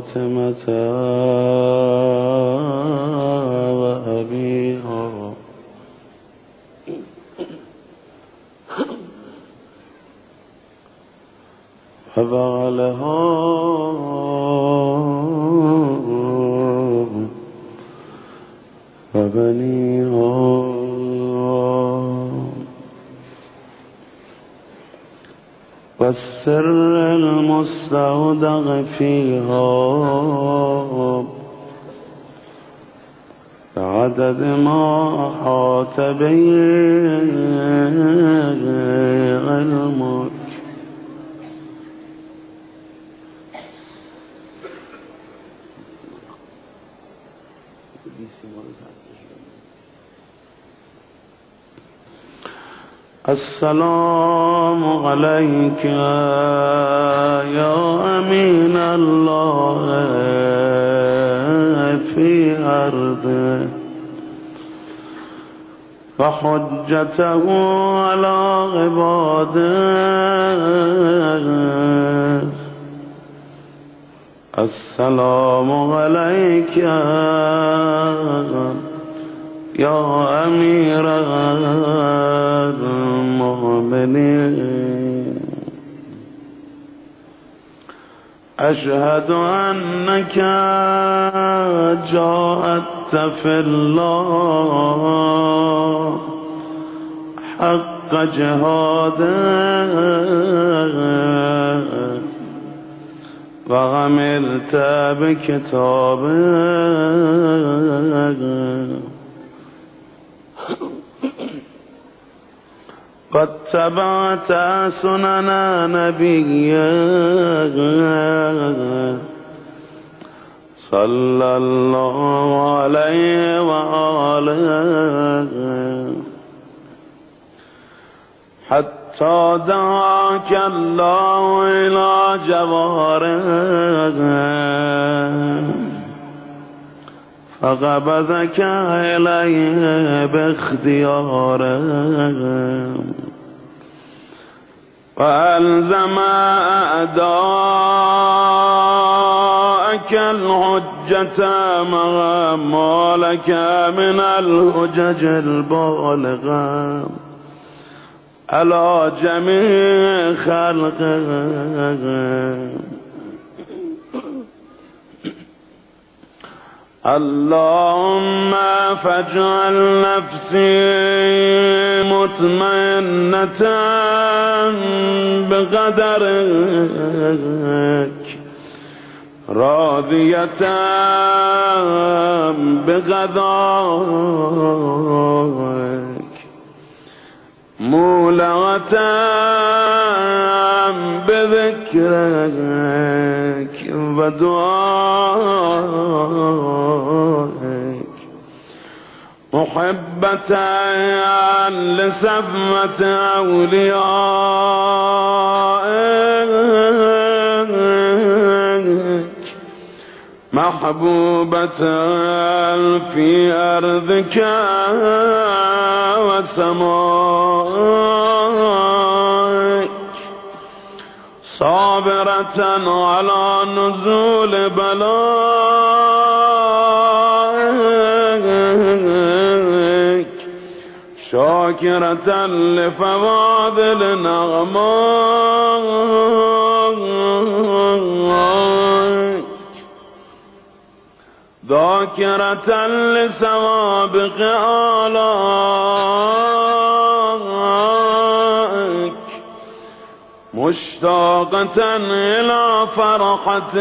فاطمة وأبيها وبعلها وبنيها والسر المستودع فيها بعدد ما أحاط به علمك السلام عليك يا أمين الله في أرضه وحجته على عباده. السلام عليك يا أمير المؤمنين. أشهد أنك جاهدت في الله حق جهاده وعملت بكتابه واتبعت سنن نبيه صلى الله عليه وآله حتى دعاك الله إلى جواره فقبضك إليه باختياره وألزم أعداءك الحجة مع ما لك من الحجج البالغة على جميع خلقه. اللهم فاجعل نفسي مطمئنة بقدرك راضية بقضائك مولعة بذكرك ودعائك محبة لصفوة أوليائك محبوبة في أرضك وسمائك صابرة على نزول بلائك شاكرة لفواضل نعمائك ذاكرة لسوابق آلائك مشتاقة إلى فرحة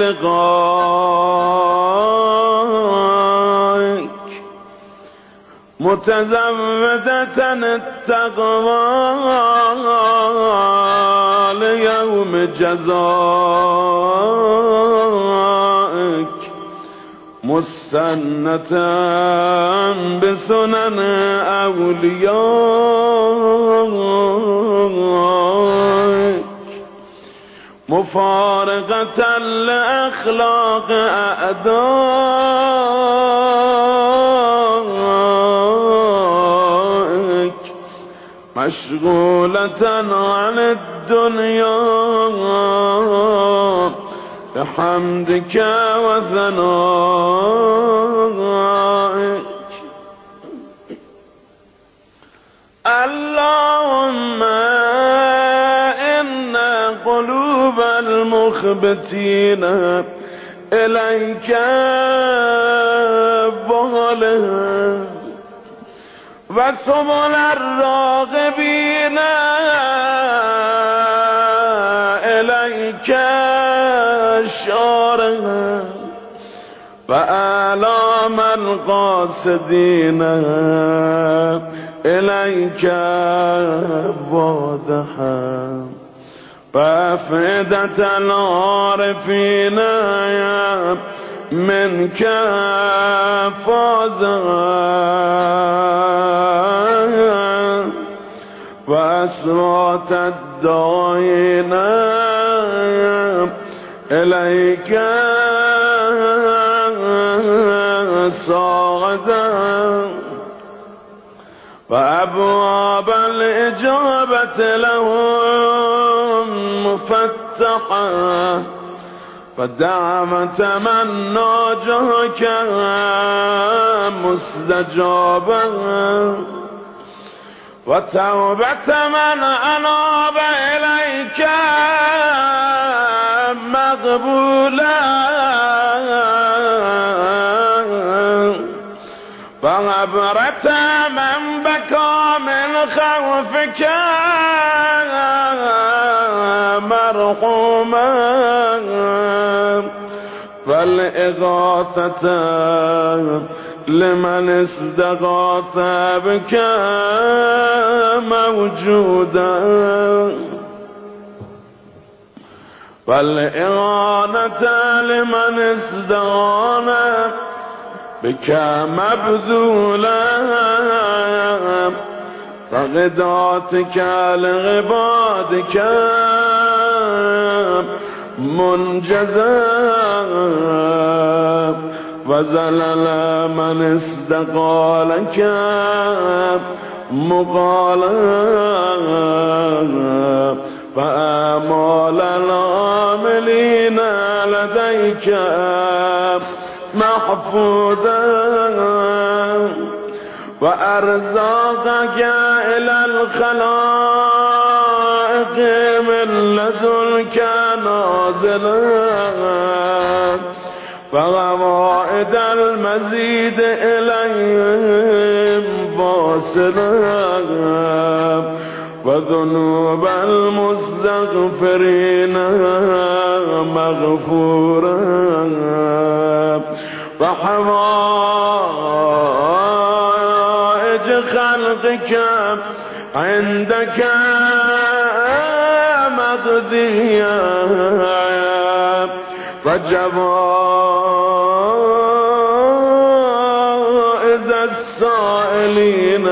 لقائك متزودة التقوى ليوم جزائك مستنة بسنن أوليائك مفارقة لأخلاق أعدائك مشغولة عن الدنيا بحمدك وثنائك. اللهم إن قلوب المخبتين إليك بغلها وسبل الراغبين إليك شارها وآلام القاصدين إليك واضحا وأفئدة العارفين منك فازا وأصوات الداعين إليك صاعدا وأبواب الإجابة لهم مفتحة ودعوة من ناجاك مستجابا وتوبة من أناب إليك مقبولا وعبرة من بكى من خوفك مرحوما فالإغاثة لمن استغاث بك موجودا والإعانة لمن استغان بك مبذولا فغداتك لعبادك منجزا وزلل من استقالك مقالا فآمال العاملين لديك محفوظا وأرزاقك إلى الخلائق من لدنك نازلا فغوائد المزيد إليهم واصلا وذنوب المستغفرين مغفورا وحوائج خلقك عندك مقضية وجوائز السائلين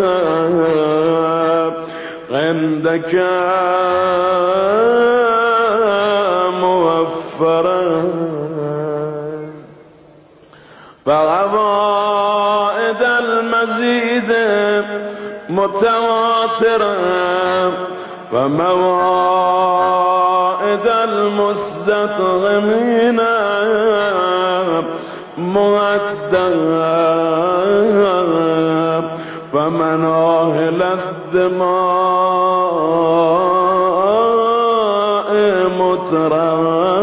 عندك موفرا فغوائد المزيد متواترا وموائد المستقيمين مؤدى فمناهل الدماء مترى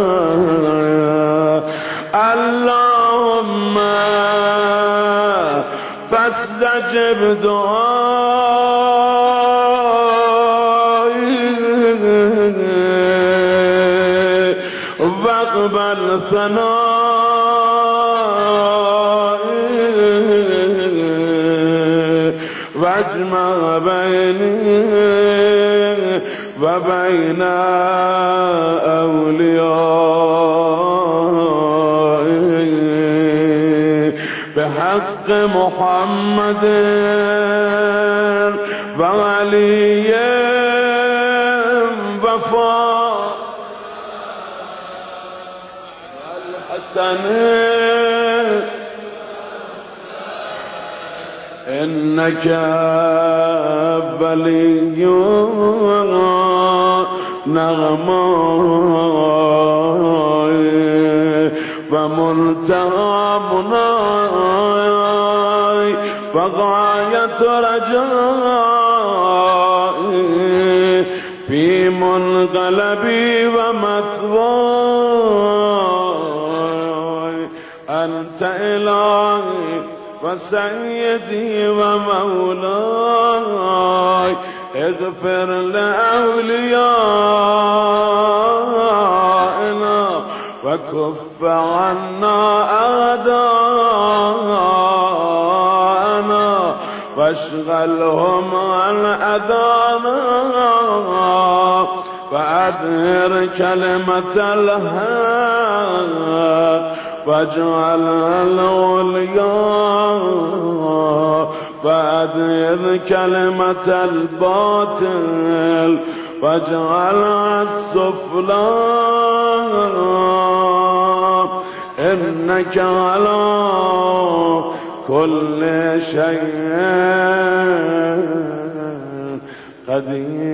اللهم فاستجب دعائي واقبل ثنائي واجمع بيني وبين أوليائي بحق محمد وعلي وفاء الحسن إنك ولي نغمائي فمنتهى مناي فغاية رجائي في منقلبي ومثواي أنت إلهي وسيدي ومولاي اغفر لأوليائنا وكف عنا أعداءنا واشغلهم عن أذانا فأظهر كلمة الحق واجعلها العليا فأظهر كلمة الباطل واجعلها السفلى إنك على كل شيء قدير.